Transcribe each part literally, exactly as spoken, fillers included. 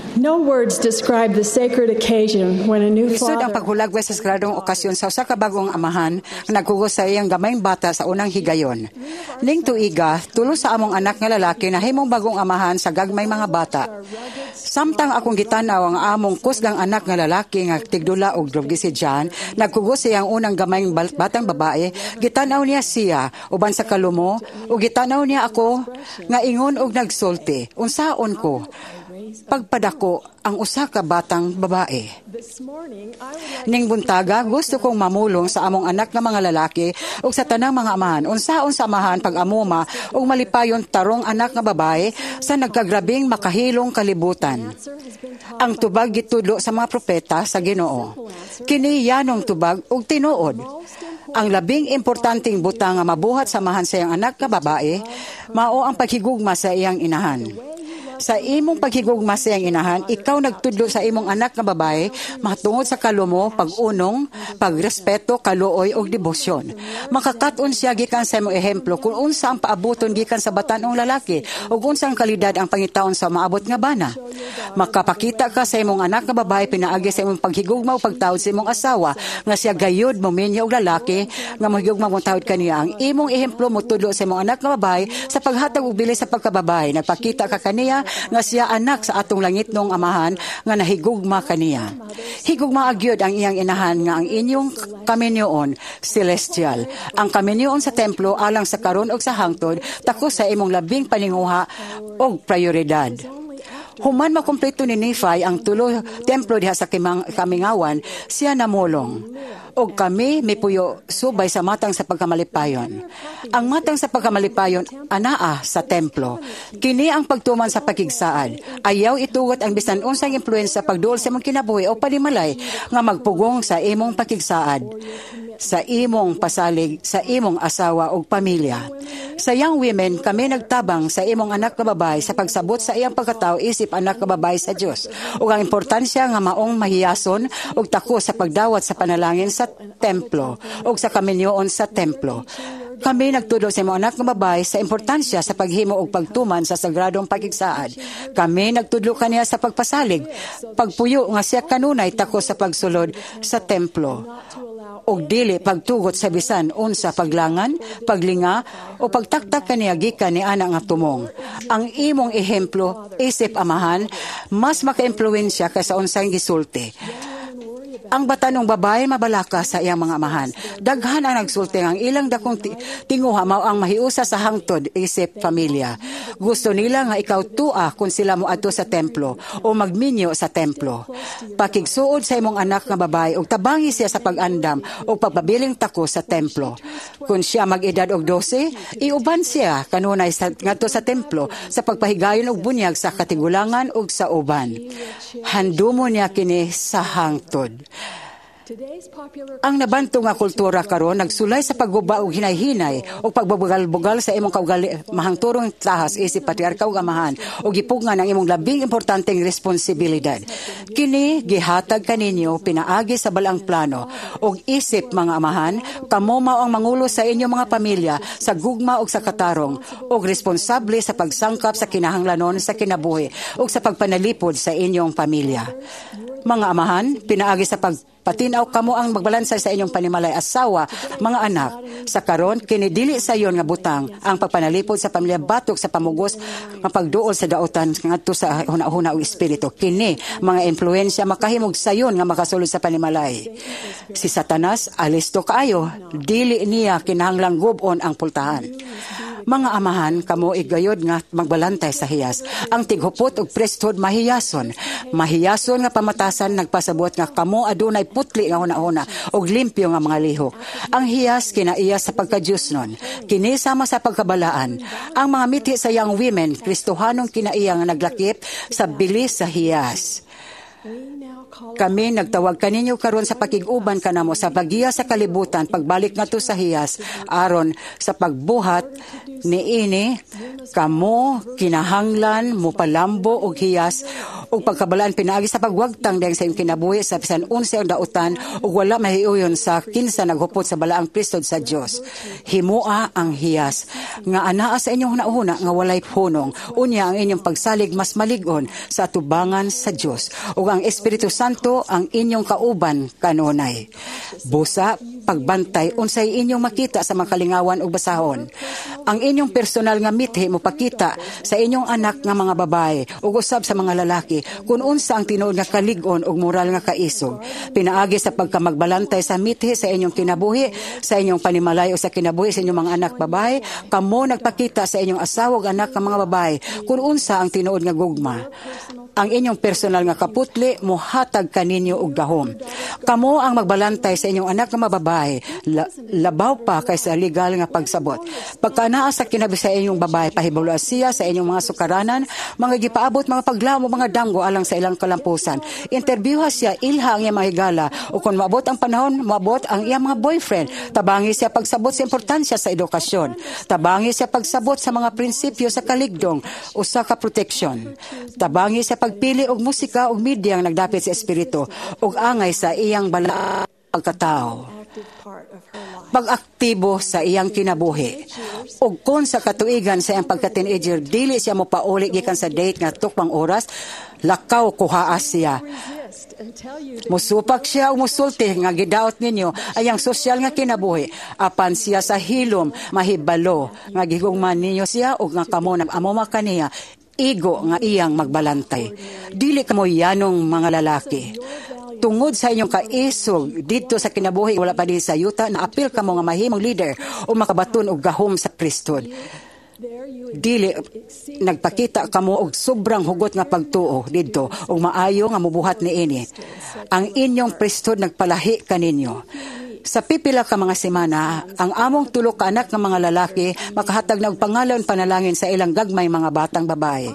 No words describe the sacred occasion when a new Lisod ang father paghulagway sa sagradong okasyon sa usa ka bagong amahan nga nagkugos sa iyang gamayng bata sa unang higayon. Ning tuiga, tulo sa among anak nga lalaki na himong bagong amahan sa gagmay mga bata. Samtang akong gitanaw ang among kusgang anak nga lalaki nga tigdula og drogi si John, nagkugos sa iyang unang gamayng batang babae, gitanaw niya siya uban sa kalumo ug gitanaw niya ako nga ingon og nagsulti. Unsaon ko? Pagpadako ang usa ka batang babae. Ning buntaga, gusto kong mamulong sa among anak nga mga lalaki ug sa tanang mga amahan. Unsaon sa amahan pag-amuma ug malipayon tarong anak nga babae sa nagkagrabing makahilong kalibutan. Ang tubag gitudlo sa mga propeta sa Ginoo. Kini yanong tubag ug tinuod. Ang labing importanteng butang nga mabuhat sa amahan sa iyang anak nga babae, mao ang paghigugma sa iyang inahan. Sa imong paghigugma sa iyang inahan, ikaw nagtudlo sa imong anak nga babae matungod sa kalumo, pag-unong, pagrespeto, kaluoy ug debosyon. Makakat-on siya gikan sa imong ehemplo kung unsa ang paaboton gikan sa batan-ong lalaki ug unsa ang kalidad ang pangitaon sa maabot nga bana. Makapakita ka sa imong anak nga babae pinaagi sa imong paghigugma ug pagtawad sa imong asawa nga siya gayud mo minyo og lalaki nga mahigugma mong tawad kaniya. Ang imong ehemplo mo tudlo sa imong anak nga babae sa paghatag og bilis sa pagkababae. Nagpakita ka kaniya nga siya anak sa atong langitnong amahan nga nahigugma kaniya. Higugma agyod ang iyang inahan nga ang inyong kaminyoon celestial. Ang kaminyoon sa templo alang sa karon ug sa hangtod takos sa imong labing paninguha og prioridad. Human makumpleto ni Nephi ang tulo templo diha sa Kimang, Kamingawan, siya namulong. O kami mipuyo subay sa matang sa pagkamalipayon. Ang matang sa pagkamalipayon anaa sa templo. Kini ang pagtuman sa pagkigsaad. Ayaw itugot ang bisan unsang impluwensa pagduol sa imong kinabuhi o panimalay nga magpugong sa imong pagkigsaad, sa imong pasalig, sa imong asawa o pamilya. Sa young women, kami nagtabang sa imong anak na babae sa pagsabot sa iyang pagkatao isip anak na babae sa Dios. Ug ang importansya nga maong mahiyason ug tako sa pagdawat sa panalangin sa templo ug sa kaminyoon sa templo. Kami nagtudlo sa imong anak nga babae sa importansya sa paghimo og pagtuman sa sagradong pagkigsaad. Kami nagtudlo kaniya sa pagpasalig, pagpuyo nga siya kanunay tako sa pagsulod sa templo. Og dili pagtugot sa bisan unsa paglangan, paglinga o pagtaktak kaniya gikan ni ana nga tumong. Ang imong ehemplo isip amahan mas makaimpluwensya kaysa unsang gisulti. Ang batanong babae mabalaka sa iyang mga amahan. Daghan ang nagsulti ang ilang dakong tinguha mao ang mahiusa sa hangtod isip pamilya. Gusto nila nga ikaw tua kung sila moadto sa templo o magminyo sa templo. Pakigsuod sa imong anak nga babae ug tabangi siya sa pag-andam o pagpabiling tako sa templo. Kung siya mag-edad og dose, iuban siya kanunay sa ngadto sa templo sa pagpahigayon og bunyag sa katigulangan ug sa uban. Handumo niya kini sa hangtod. Ang nabanto nga kultura karon nagsulay sa pagguba og hinay-hinay o pagbabugal-bugal sa imong kaugali mahangturong tahas isip patriarka ug amahan o gipugngan ang imong labing importanteng responsibilidad. Kini gihatag kaninyo pinaagi sa balang plano og isip mga amahan, kamo mao ang mangulo sa inyong mga pamilya sa gugma ug sa katarong og responsable sa pagsangkap sa kinahanglanon sa kinabuhi ug sa pagpanalipod sa inyong pamilya. Mga amahan, pinaagi sa pag patinaw kamo ang magbalansay sa inyong panimalay asawa, mga anak. Sa karon kini dili sayon nga butang ang pagpanalipod sa pamilya batok sa pamugos nga pagduol sa dautan ngadto sa huna-huna o espiritu. Kini mga impluwensya makahimog sayon nga makasulod sa panimalay. Si Satanas alisto kaayo, dili niya kinahanglang gub-on ang pultahan. Mga amahan, kamo igayod nga magbalantay sa hiyas. Ang tighupot ug priesthood mahiyason. Mahiyason nga pamatasan nagpasabot nga kamo adunay putli nga huna-huna ug limpyo nga mga lihok. Ang hiyas kinaiya sa pagka-Diyos nun. Kini sama sa pagkabalaan. Ang mga miti sa young women, Kristohanong kinaiya nga naglakip sa bilis sa hiyas. Kami nagtawag kaninyo karon sa pakig-uban kanamo sa bagiya sa kalibutan pagbalik ngadto sa hiyas aron sa pagbuhat niini kamo kinahanglan mo palambo og hiyas ug pagkabalaan pinaagi sa pagwagtang dahil sa iyong kinabuhi sa bisan unsa ang dautan ug wala mahiuyon sa kinsa naghupot sa balaang pristod sa Dios. Himua ang hiyas nga anaa sa inyong nauna nga walay punong. Unya ang inyong pagsalig mas malig-on sa atubangan sa Dios ug ang Espiritu Santo ang inyong kauban kanunay. Busa pagbantay unsay inyong makita sa mga kalingawan ug basahon. Ang inyong personal nga mithi mo pakita sa inyong anak nga mga babae ug usab sa mga lalaki kung unsa ang tinuod nga kalig-on ug moral nga kaisog. Pinaagi sa pagkamagbalantay sa mithi sa inyong kinabuhi, sa inyong panimalay o sa kinabuhi sa inyong mga anak babae, kamo nagpakita sa inyong asawa ug anak nga mga babae kung unsa ang tinuod nga gugma. Ang inyong personal nga kaputli mohatag kaninyo og gahom. Kamo ang magbalantay sa inyong anak nga mga babae, la- labaw pa kaysa legal nga pagsabot. Pagkanaa sa kinabuhi sa inyong babae, pahibaw siya sa inyong mga sukaranan, mga gipaabot, mga paglamo, mga danggo alang sa ilang kalampusan. Interviewha siya, ilha ang iyang mga higala, o kung maabot ang panahon, maabot ang iyang mga boyfriend. Tabangi siya pagsabot sa importansya sa edukasyon. Tabangi siya pagsabot sa mga prinsipyo sa kaligdong o sa kaproteksyon. Tabangi siya pagpili og musika og media ang nagdapit sa espiritu og angay sa iyang bala pagkatao. Pag-aktibo sa iyang kinabuhi. Ug kung sa katuigan sa iyang pagka-teenager, dili siya mo pauli gikan sa date nga tukpang oras, lakaw kuhaas siya. Musupak siya o musulti nga gidaot ninyo ay ang sosyal nga kinabuhi. Apan siya sa hilom, mahibalo, nga gigugman ninyo siya o nga kamo na amoma kaniya, igo nga iyang magbalantay. Dili kamo yanong mga lalaki. Tungod sa inyong kaisog dito sa kinabuhi, wala pa din sa yuta, na apil kamo nga mahimong leader o makabaton og gahom sa pristod. Dili nagpakita kamo og sobrang hugot nga pagtuo didto og maayo nga mubuhat niini. Ang inyong pristod nagpalahi kaninyo. Sa pipila ka mga semana, ang among tulo ka anak ng mga lalaki makahatag na og pangalon panalangin sa ilang gagmay mga batang babae.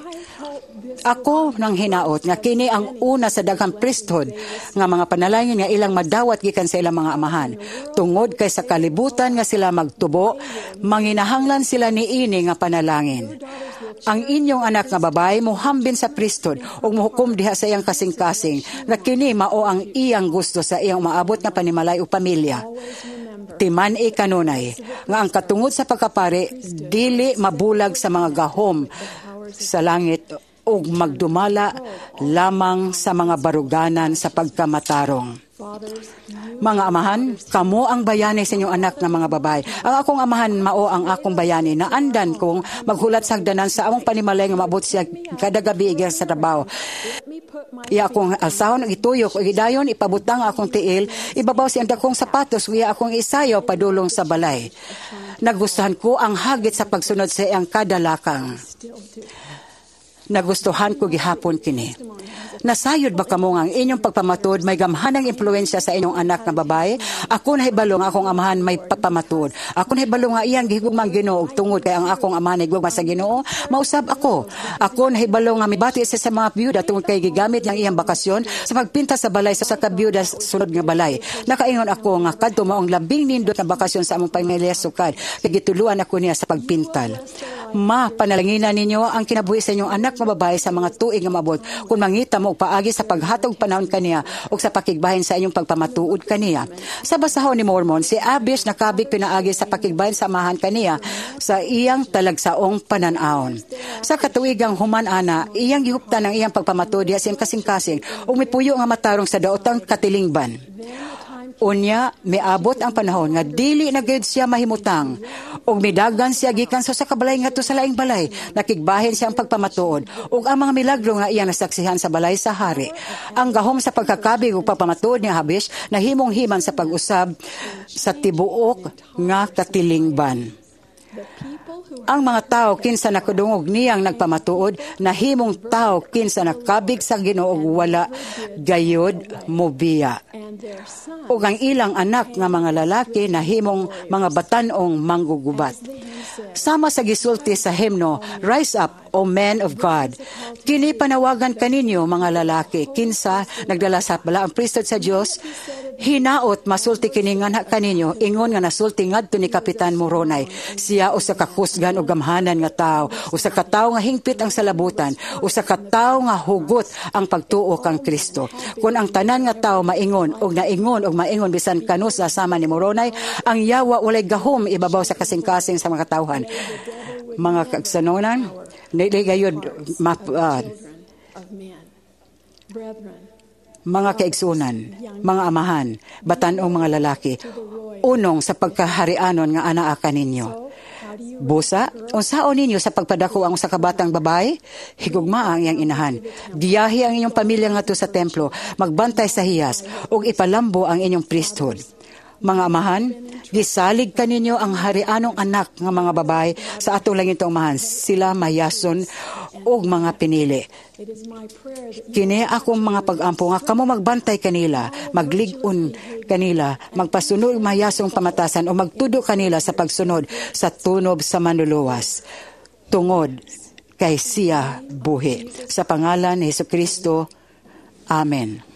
Ako nang hinaot nga kini ang una sa daghang priesthood nga mga panalangin nga ilang madawat gikan sa ilang mga amahan. Tungod kay sa kalibutan nga sila magtubo, manginahanglan sila niini nga panalangin. Ang inyong anak nga babae mohambin sa priesthood ug mohukom diha sa iyang kasing-kasing nga kini mao ang iyang gusto sa iyang maabot nga panimalay o pamilya. Timan-i kanunay nga ang katungod sa pagkapari dili mabulag sa mga gahom sa langit ug magdumala lamang sa mga baruganan sa pagkamatarong. Mga amahan, kamo ang bayani sa inyong anak ng mga babae. Ang akong amahan mao ang akong bayani na andan kong maghulat sa hagdanan sa among panimalay nga maabot siya kada gabi igya sa trabaho. Iya akong alsahon, ituyok, o gidayon, ipabutang akong tiil, ibabaw siyang dakong sapatos, iya akong isayaw padulong sa balay. Nagustuhan ko ang hagit sa pagsunod sa iyang kadalakang. Nagustuhan ko gihapon kini. Nasayod ba kamo nga ang inyong pagpamatod may gamhanang impluensya sa inyong anak nga babae? Ako nahibalo nga akong amahan may pagpamatod. Ako nahibalo nga iyang gihugmang Ginoo tungod kay ang akong amahan nahigugma sa Ginoo. Mausab ako. Ako nahibalo nga mibati siya sa mga byuda tungod kay gigamit niyang iyang bakasyon sa pagpinta sa balay sa sa byuda sunod nga balay. Nakaingon ako nga kadto maong labing nindot na bakasyon sa among pamilya sukad kay gituluan ako niya sa pagpintal. Ma, panalanginan ninyo ang kinabuhi sa inyong anak nga babae sa mga tuig nga mabot kung mangita mo paagi sa paghatog panahon kaniya o sa pakigbahin sa inyong pagpamatuod kaniya. Sa basahon ni Mormon, si Abish nakabig pinaagi sa pakigbahin sa amahan kaniya sa iyang talagsaong pananahon. Sa katuigang human ana, iyang gihuptan ang iyang pagpamatuod diha siyang kasing-kasing o mipuyo nga matarong sa daotang katilingban. Unya, miabot ang panahon nga dili na gayud siya mahimutang ug midagan siya gikan sa sa kabalay ngadto sa laing balay. Nakigbahin siya ang pagpamatuod ug ang mga milagro nga iyang nasaksihan sa balay sa hari. Ang gahom sa pagkakabig ug pagpamatuod ni Abish nahimong himan sa pag-usab sa tibuok nga katilingban. Ang mga tao kinsa nakadungog niyang nagpamatuod nahimong tao kinsa nakabig sa Ginoo ug wala gayud mobiya. Ug ang ilang anak nga mga lalaki nahimong mga batan-ong manggugubat. Sama sa gisulti sa himno, Rise Up, O Men of God. Kini panawagan kaninyo mga lalaki kinsa nagdala sa balaang priesthood sa Dios. Hinaot masulti kini nga kaninyo ingon nga nasulti ngadto ni Kapitan Moronay. Siya usa ka kusgan og gamhanan nga tawo, usa ka tawo nga hingpit ang salabutan, usa ka tawo nga hugot ang pagtuo kang Kristo. Kung ang tanan nga tawo maingon og naingon og maingon bisan kanus sa sama ni Moronay, ang Yawa walay gahom ibabaw sa kasing-kasing sa mga tawhan. Mga kaigsuonan, dili gayud ma, uh, of men, brethren, mga kaigsunan, mga amahan, batan-ong mga lalaki, unong sa pagkaharianon nga anaa kaninyo. Busa, unsaon ninyo sa pagpadako ang usa ka batang babae? Higugma ang iyang inahan. Giyahi ang inyong pamilya ngadto sa templo, magbantay sa hiyas, ug ipalambo ang inyong priesthood. Mga amahan, gisalig kaninyo ang harianong anak nga mga babae sa atong langit umahan. Sila mayason og mga pinili. Kini akong mga pag-ampo nga kamo magbantay kanila, maglig-on kanila, magpasunod mayasong pamatasan o magtudo kanila sa pagsunod sa tunob sa manluluwas. Tungod kay siya buhi. Sa pangalan ni Hesukristo, Amen.